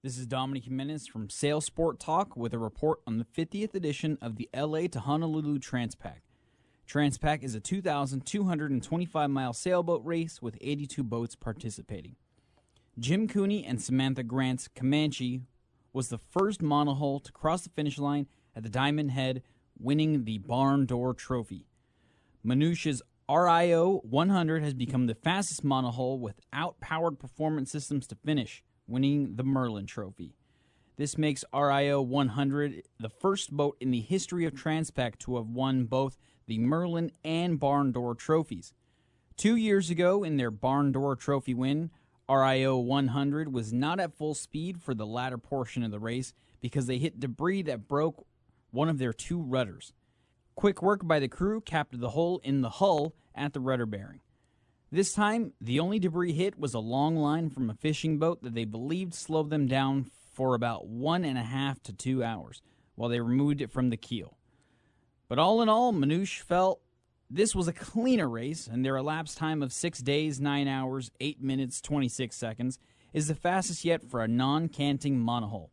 This is Dominic Jimenez from Sail Sport Talk with a report on the 50th edition of the LA to Honolulu Transpac. Transpac is a 2,225-mile sailboat race with 82 boats participating. Jim Cooney and Samantha Grant's Comanche was the first monohull to cross the finish line at the Diamond Head, winning the Barn Door Trophy. Manush's RIO 100 has become the fastest monohull without powered performance systems to finish, winning the Merlin Trophy. This makes RIO 100 the first boat in the history of Transpac to have won both the Merlin and Barn Door trophies. 2 years ago, in their Barn Door Trophy win, RIO 100 was not at full speed for the latter portion of the race because they hit debris that broke one of their two rudders. Quick work by the crew capped the hole in the hull at the rudder bearing. This time, the only debris hit was a long line from a fishing boat that they believed slowed them down for about 1.5 to 2 hours while they removed it from the keel. But all in all, Manush felt this was a cleaner race, and their elapsed time of 6 days, 9 hours, 8 minutes, 26 seconds is the fastest yet for a non-canting monohull.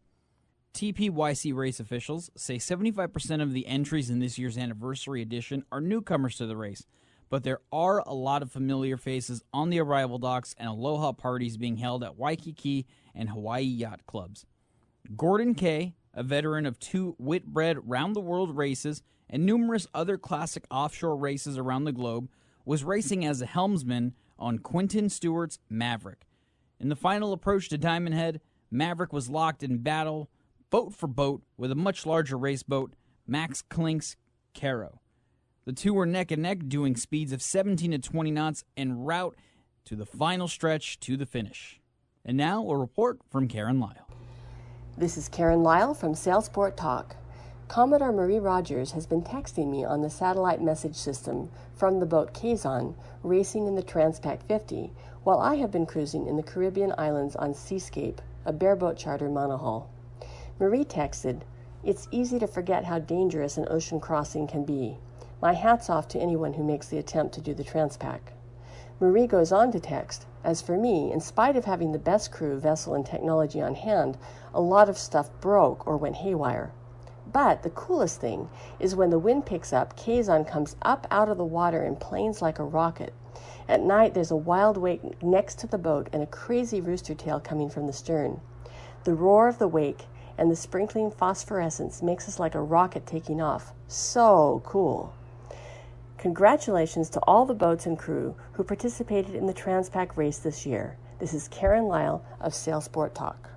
TPYC race officials say 75% of the entries in this year's anniversary edition are newcomers to the race, but there are a lot of familiar faces on the arrival docks and aloha parties being held at Waikiki and Hawaii yacht clubs. Gordon Kay, a veteran of 2 Whitbread round-the-world races and numerous other classic offshore races around the globe, was racing as a helmsman on Quentin Stewart's Maverick. In the final approach to Diamond Head, Maverick was locked in battle, boat for boat, with a much larger race boat, Max Klink's Caro. The two were neck and neck, doing speeds of 17 to 20 knots en route to the final stretch to the finish. And now, a report from Karen Lyle. This is Karen Lyle from Sailsport Talk. Commodore Marie Rogers has been texting me on the satellite message system from the boat Kazon, racing in the Transpac 50, while I have been cruising in the Caribbean islands on Seascape, a bareboat charter monohull. Marie texted, "It's easy to forget how dangerous an ocean crossing can be. My hat's off to anyone who makes the attempt to do the Transpac." Marie goes on to text, "As for me, in spite of having the best crew, vessel, and technology on hand, a lot of stuff broke or went haywire. But the coolest thing is when the wind picks up, Kazon comes up out of the water and planes like a rocket. At night, there's a wild wake next to the boat and a crazy rooster tail coming from the stern. The roar of the wake and the sprinkling phosphorescence makes us like a rocket taking off. So cool." Congratulations to all the boats and crew who participated in the Transpac race this year. This is Karen Lyle of Sailsport Talk.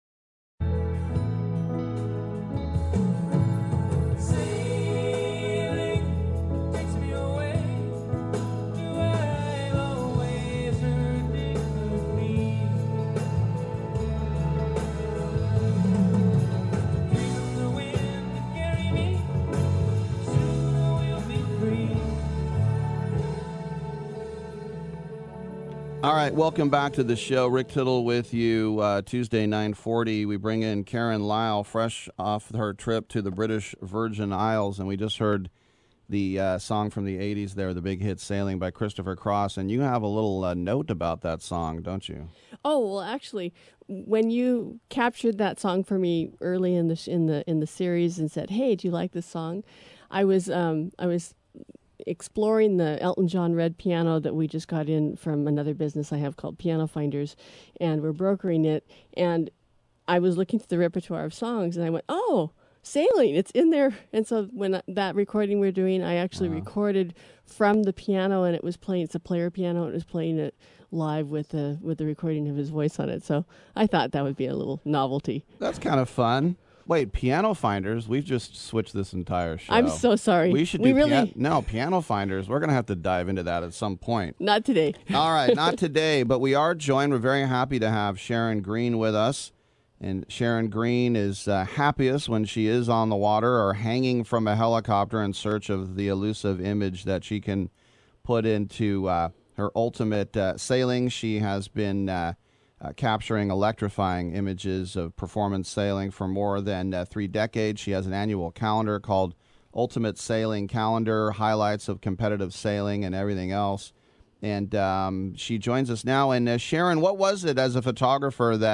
All right, welcome back to the show. Rick Tittle with you. Tuesday, 9:40. We bring in Karen Lyle, fresh off her trip to the British Virgin Isles, and we just heard the song from the 80s there, the big hit "Sailing" by Christopher Cross, and you have a little note about that song, don't you? Oh, well, actually, when you captured that song for me early in the series and said, "Hey, do you like this song?" I was exploring the Elton John red piano that we just got in from another business I have called Piano Finders, and we're brokering it. And I was looking through the repertoire of songs, and I went, "Oh, Sailing, it's in there." And so when that recording we're doing, I actually recorded from the piano, and it was playing. It's a player piano. It was playing it live with the recording of his voice on it. So I thought that would be a little novelty. That's kind of fun. Wait, Piano Finders? We've just switched this entire show. I'm so sorry. We should do Piano Finders. We're going to have to dive into that at some point. Not today. All right, not today, but we are joined. We're very happy to have Sharon Green with us. And Sharon Green is happiest when she is on the water or hanging from a helicopter in search of the elusive image that she can put into her ultimate sailing. She has been capturing electrifying images of performance sailing for more than 3 decades. She has an annual calendar called Ultimate Sailing Calendar, highlights of competitive sailing and everything else. And she joins us now. And Sharon, what was it as a photographer that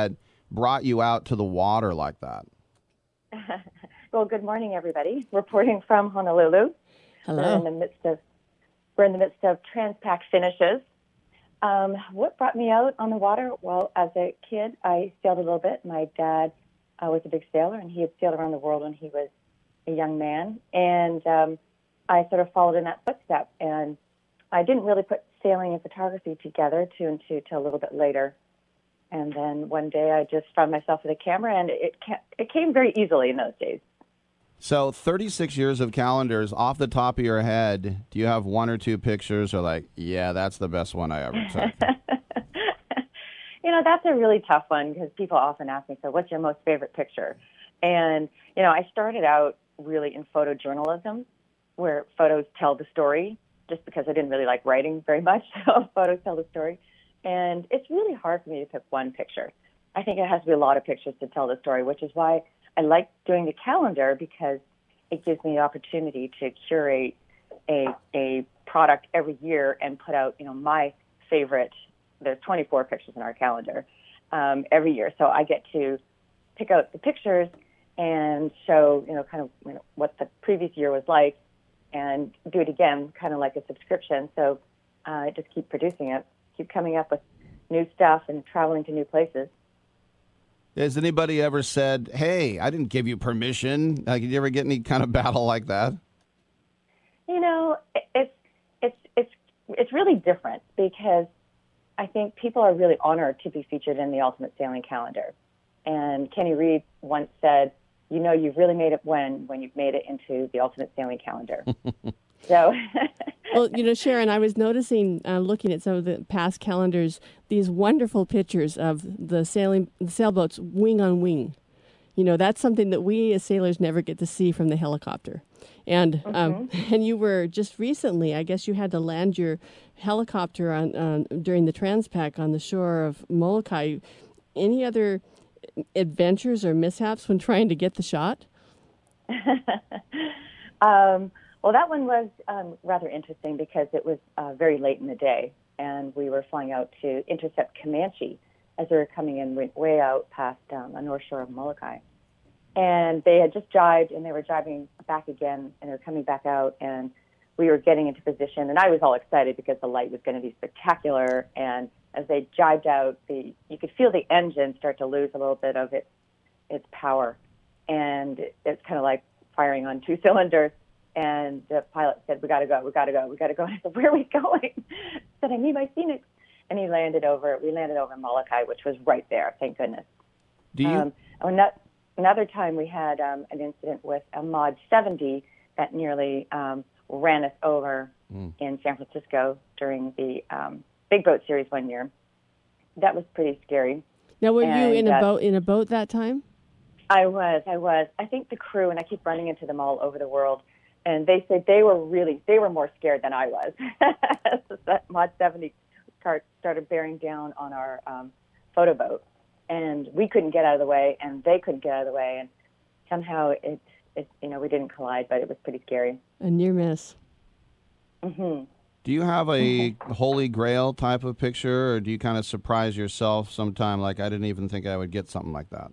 brought you out to the water like that? Well, good morning, everybody. Reporting from Honolulu. Hello. We're in the midst of Transpac finishes. What brought me out on the water? Well, as a kid, I sailed a little bit. My dad was a big sailor, and he had sailed around the world when he was a young man. And I sort of followed in that footstep. And I didn't really put sailing and photography together till a little bit later. And then one day I just found myself with a camera, and it came very easily in those days. So 36 years of calendars, off the top of your head, do you have one or two pictures or like, yeah, that's the best one I ever took? That's a really tough one because people often ask me, so what's your most favorite picture? And, I started out really in photojournalism, where photos tell the story, just because I didn't really like writing very much, so photos tell the story. And it's really hard for me to pick one picture. I think it has to be a lot of pictures to tell the story, which is why I like doing the calendar, because it gives me the opportunity to curate a product every year and put out, my favorite. There's 24 pictures in our calendar every year. So I get to pick out the pictures and show, what the previous year was like and do it again, kind of like a subscription. So I just keep producing it, keep coming up with new stuff and traveling to new places. Has anybody ever said, hey, I didn't give you permission? Like, did you ever get any kind of battle like that? It's really different, because I think people are really honored to be featured in the Ultimate Sailing Calendar. And Kenny Reed once said, you've really made it when you've made it into the Ultimate Sailing Calendar. So, well, Sharon, I was noticing, looking at some of the past calendars, these wonderful pictures of the sailboats wing on wing. That's something that we as sailors never get to see from the helicopter. And and you were just recently, I guess you had to land your helicopter on during the Transpac on the shore of Molokai. Any other adventures or mishaps when trying to get the shot? Well, that one was rather interesting because it was very late in the day, and we were flying out to intercept Comanche as they were coming in way out past the north shore of Molokai. And they had just jibed, and they were jibing back again, and they were coming back out, and we were getting into position. And I was all excited because the light was going to be spectacular. And as they jibed out, you could feel the engine start to lose a little bit of its power. And it's kind of like firing on two cylinders. And the pilot said, we got to go. And I said, where are we going? I said, I need my Phoenix. And we landed over Molokai, which was right there, thank goodness. Do you? Another time we had an incident with a Mod 70 that nearly ran us over in San Francisco during the Big Boat Series one year. That was pretty scary. Now, were you in a boat that time? I was. I think the crew, and I keep running into them all over the world, and they said they were more scared than I was. That Mod 70 started bearing down on our photo boat, and we couldn't get out of the way, and they couldn't get out of the way, and somehow we didn't collide, but it was pretty scary. A near miss. Mm-hmm. Do you have a holy grail type of picture, or do you kind of surprise yourself sometime, like, I didn't even think I would get something like that?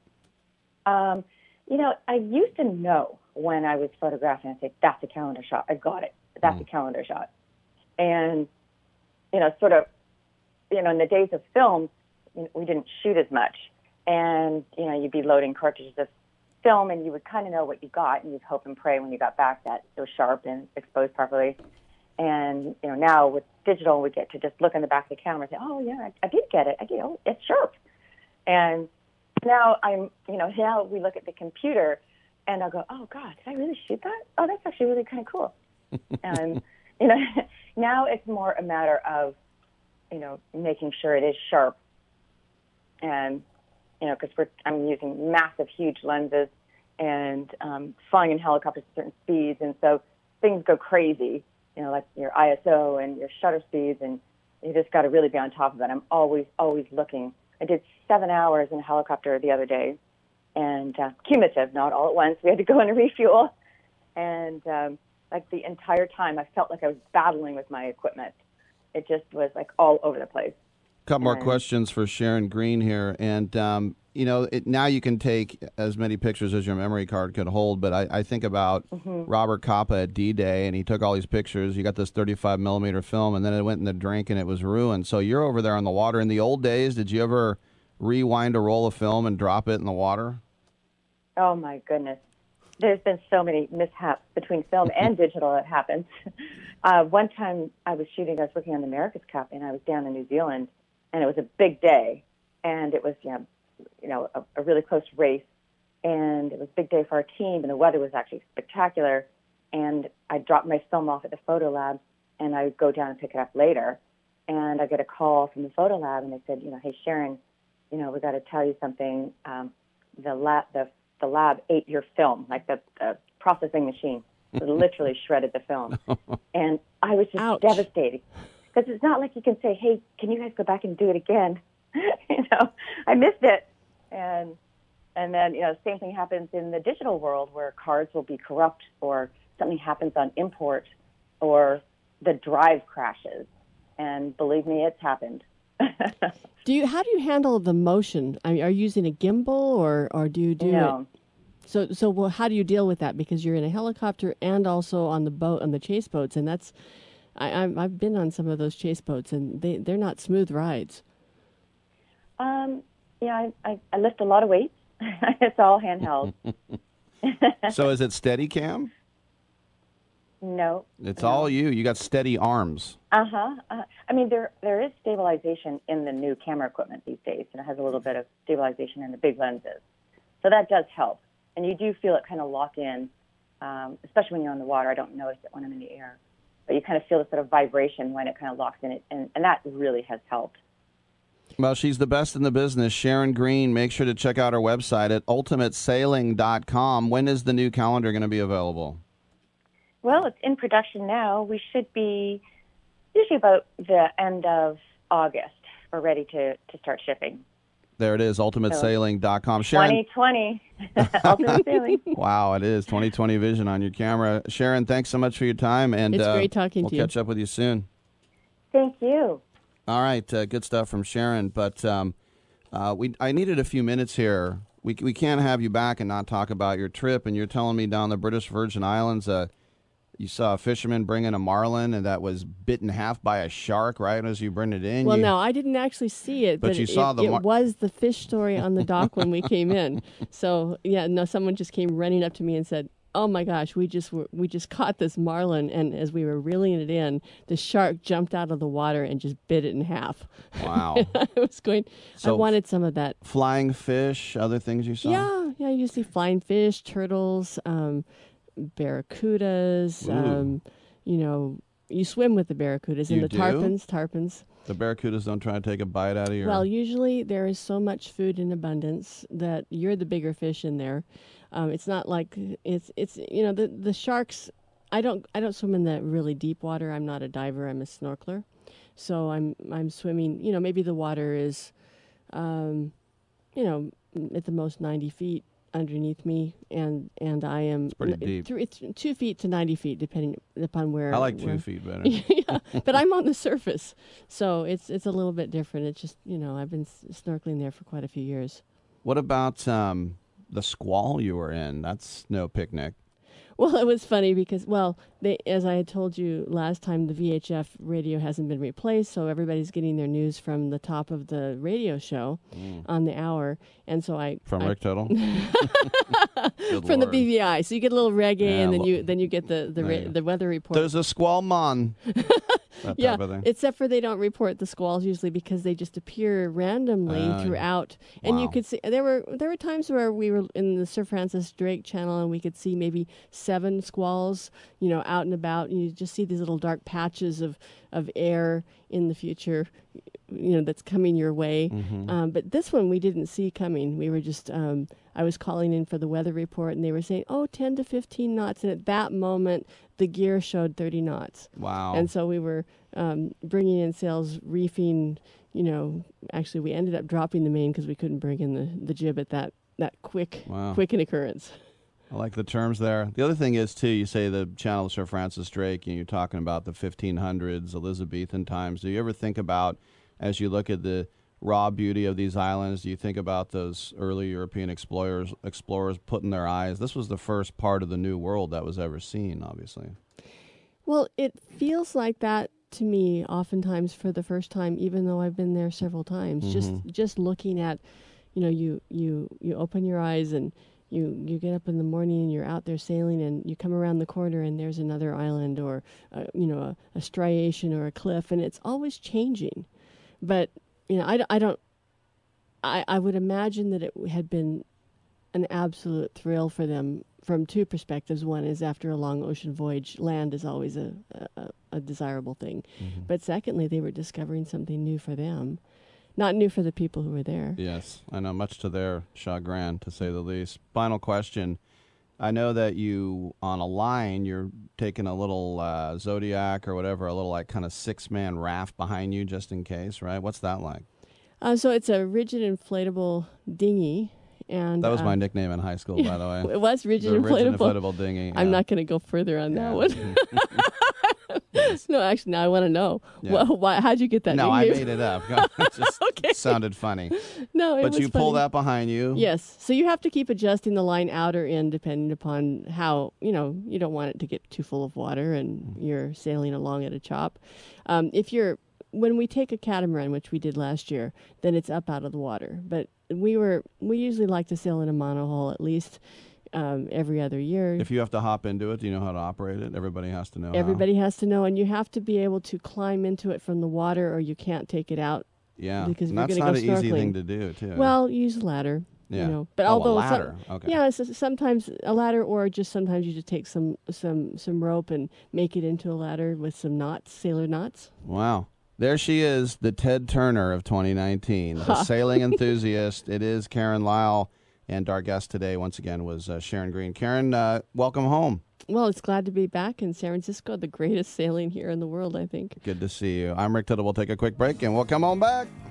I used to know when I was photographing, I'd say, that's a calendar shot. I got it. That's a calendar shot. And, in the days of film, we didn't shoot as much. And, you'd be loading cartridges of film, and you would kind of know what you got, and you'd hope and pray when you got back that it was sharp and exposed properly. And, now with digital, we get to just look in the back of the camera and say, oh, yeah, I did get it. It's sharp. And now now we look at the computer, and I'll go, oh, God, did I really shoot that? Oh, that's actually really kind of cool. And, now it's more a matter of, making sure it is sharp. And, because I'm using massive, huge lenses and flying in helicopters at certain speeds. And so things go crazy, like your ISO and your shutter speeds, and you just got to really be on top of it. I'm always looking. I did 7 hours in a helicopter the other day, and cumulative, not all at once. We had to go in and refuel. And like the entire time, I felt like I was battling with my equipment. It just was like all over the place. Couple more questions for Sharon Green here. And now you can take as many pictures as your memory card could hold, but I think about Robert Capa at D-Day, and he took all these pictures. You got this 35 millimeter film, and then it went in the drink, and it was ruined. So you're over there on the water. In the old days, did you ever rewind a roll of film and drop it in the water? Oh, my goodness. There's been so many mishaps between film and digital that happens. One time I was working on the America's Cup, and I was down in New Zealand, and it was a big day, and it was, a really close race, and it was a big day for our team, and the weather was actually spectacular, and I dropped my film off at the photo lab, and I would go down and pick it up later, and I get a call from the photo lab, and they said, hey, Sharon, we got to tell you something. The lab ate your film, like the processing machine. It literally shredded the film. And I was just devastated, because it's not like you can say, hey, can you guys go back and do it again? I missed it. And then, same thing happens in the digital world, where cards will be corrupt, or something happens on import, or the drive crashes. And believe me, it's happened. How do you handle the motion? I mean, are you using a gimbal, or do you do No. it? So how do you deal with that? Because you're in a helicopter and also on the boat, on the chase boats, and that's I've been on some of those chase boats, and they're not smooth rides. I lift a lot of weights. It's all handheld. So is it Steadicam? No. It's all you. You got steady arms. I mean, there is stabilization in the new camera equipment these days, and it has a little bit of stabilization in the big lenses. So that does help. And you do feel it kind of lock in, especially when you're on the water. I don't notice it when I'm in the air. But you kind of feel the sort of vibration when it kind of locks in it, and that really has helped. Well, she's the best in the business. Sharon Green, make sure to check out her website at ultimatesailing.com. When is the new calendar going to be available? Well, it's in production now. We should be usually about the end of August. We're ready to start shipping. There it is, ultimatesailing.com. Sharon, 2020, Ultimate Sailing. Wow, it is 2020 vision on your camera. Sharon, thanks so much for your time, and it's great talking to you. We'll catch up with you soon. Thank you. All right, good stuff from Sharon. But I needed a few minutes here. We can't have you back and not talk about your trip. And you're telling me down the British Virgin Islands, you saw a fisherman bring in a marlin, and that was bit in half by a shark right as you bring it in. Well, no, I didn't actually see it, but you saw it was the fish story on the dock when we came in. So, someone just came running up to me and said, oh my gosh, we just caught this marlin, and as we were reeling it in, the shark jumped out of the water and just bit it in half. Wow. I wanted some of that. Flying fish, other things you saw? Yeah, you see flying fish, turtles, barracudas, you swim with the barracudas and the tarpons. The barracudas don't try to take a bite out of your... Well, usually there is so much food in abundance that you're the bigger fish in there. It's not like it's the sharks. I don't swim in the really deep water. I'm not a diver. I'm a snorkeler. So I'm swimming. Maybe the water is, at the most 90 feet underneath me, and I am. It's pretty deep. It's 2 feet to 90 feet, depending upon where. I like 2 feet better. Yeah, but I'm on the surface, so it's a little bit different. It's just I've been snorkeling there for quite a few years. What about the squall you were in? That's no picnic. Well, it was funny because, as I had told you last time, the VHF radio hasn't been replaced, so everybody's getting their news from the top of the radio show on the hour, and so From Rick Tittle? From the BVI. So you get a little reggae, and then you get the weather report. There's a squall, man. That type of thing. Except for they don't report the squalls usually because they just appear randomly throughout. And you could see there were times where we were in the Sir Francis Drake channel and we could see maybe 7 squalls, out and about. And you just see these little dark patches of air in the future, that's coming your way. Mm-hmm. But this one we didn't see coming. We were just, I was calling in for the weather report and they were saying, 10 to 15 knots. And at that moment, the gear showed 30 knots. Wow. And so we were bringing in sails, reefing, actually we ended up dropping the main because we couldn't bring in the jib at that quick an occurrence. I like the terms there. The other thing is, too, you say the channel of Sir Francis Drake, and you're talking about the 1500s, Elizabethan times. Do you ever think about, as you look at the raw beauty of these islands? Do you think about those early European explorers putting their eyes? This was the first part of the New World that was ever seen, obviously. Well, it feels like that to me oftentimes for the first time, even though I've been there several times. Just looking at, you open your eyes and you get up in the morning and you're out there sailing and you come around the corner and there's another island or a striation or a cliff, and it's always changing. But I would imagine that it had been an absolute thrill for them from two perspectives. One is, after a long ocean voyage, land is always a desirable thing. Mm-hmm. But secondly, they were discovering something new for them, not new for the people who were there. Yes, I know, much to their chagrin, to say the least. Final question. I know that you, on a line, you're taking a little Zodiac or whatever, a little like kind of 6-man raft behind you just in case, right? What's that like? So it's a rigid inflatable dinghy. And that was my nickname in high school, by the way. It was rigid inflatable dinghy. I'm not going to go further on that one. No, actually, now I want to know. Yeah. How'd you get that No, nickname? I made it up. It just sounded funny. No, but you pull that behind you? Yes. So you have to keep adjusting the line out or in depending upon how, you don't want it to get too full of water and you're sailing along at a chop. When we take a catamaran, which we did last year, then it's up out of the water. But we usually like to sail in a monohull at least every other year. If you have to hop into it, do you know how to operate it? Everybody has to know. Everybody has to know, and you have to be able to climb into it from the water, or you can't take it out. Yeah, because and that's not an easy thing to do, too. Well, use a ladder. Yeah. But a ladder. Okay. Yeah, so sometimes a ladder, or sometimes you just take some rope and make it into a ladder with some knots, sailor knots. Wow. There she is, the Ted Turner of 2019, the sailing enthusiast. It is Karen Lyle, and our guest today, once again, was Sharon Green. Karen, welcome home. Well, it's glad to be back in San Francisco, the greatest sailing here in the world, I think. Good to see you. I'm Rick Tittle. We'll take a quick break, and we'll come on back.